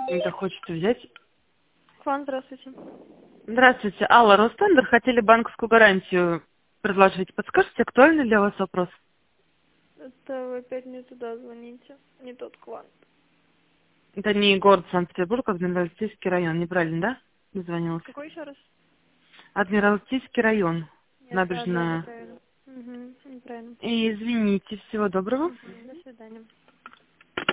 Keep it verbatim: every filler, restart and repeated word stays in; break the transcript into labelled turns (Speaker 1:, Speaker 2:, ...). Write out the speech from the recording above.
Speaker 1: Это хочется взять.
Speaker 2: К вам, здравствуйте.
Speaker 1: Здравствуйте, Алла, Ростендер, хотели банковскую гарантию предложить. Подскажите, актуальный для вас вопрос?
Speaker 2: Это вы опять не туда звоните, не тот клан.
Speaker 1: Это не город Санкт-Петербург, а Адмиралтейский район, неправильно, да? Дозвонилась.
Speaker 2: Какой еще раз?
Speaker 1: Адмиралтейский район,
Speaker 2: Нет, да, да,
Speaker 1: набережная.
Speaker 2: неправильно. Угу, неправильно.
Speaker 1: И извините, всего доброго.
Speaker 2: Угу, до свидания.